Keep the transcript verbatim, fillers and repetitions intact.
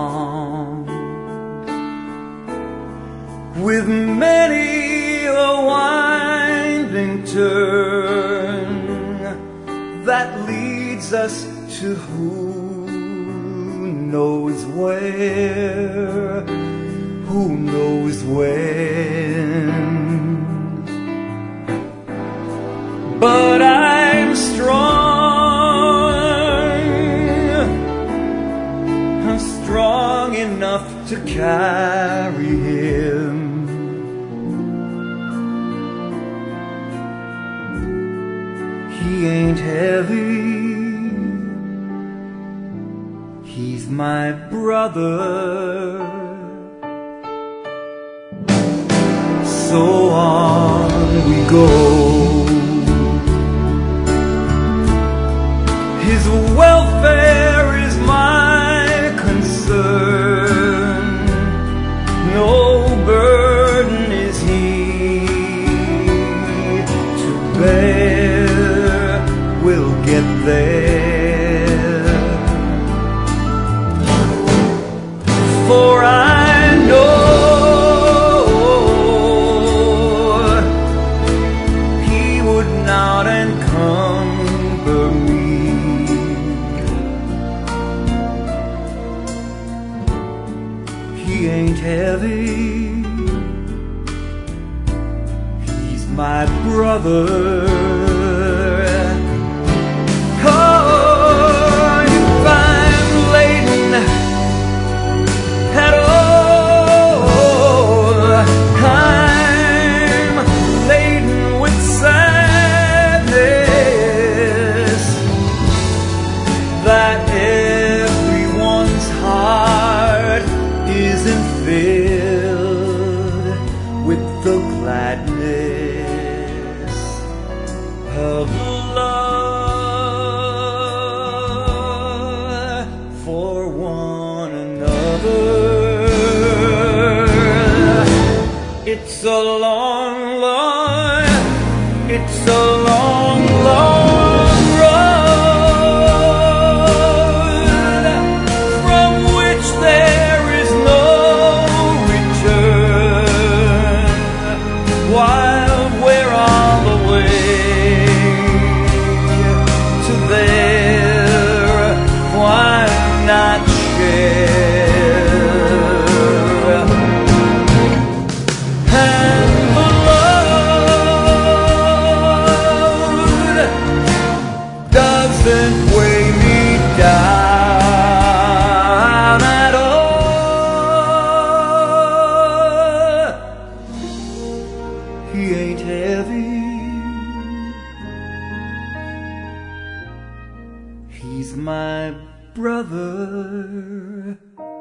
bond, with many a winding turn that leads us to who knows where, who knows when. But I'm strong, I'm strong enough to carry him. He ain't heavy, he's my brother. So on we go. His welfare is my concern. No burden is he to bear. We'll get there. For I know he would not encumber me. He ain't heavy, he's my brother. Oh, if I'm laden at all, I'm laden with sadness that everyone's heart isn't filled with the gladness of love for one another. It's a long, long, it's a long, long road from which there is no return. While we're on the way to there, why not share? And the load doesn't weigh me down at all. He ain't heavy, he's my brother.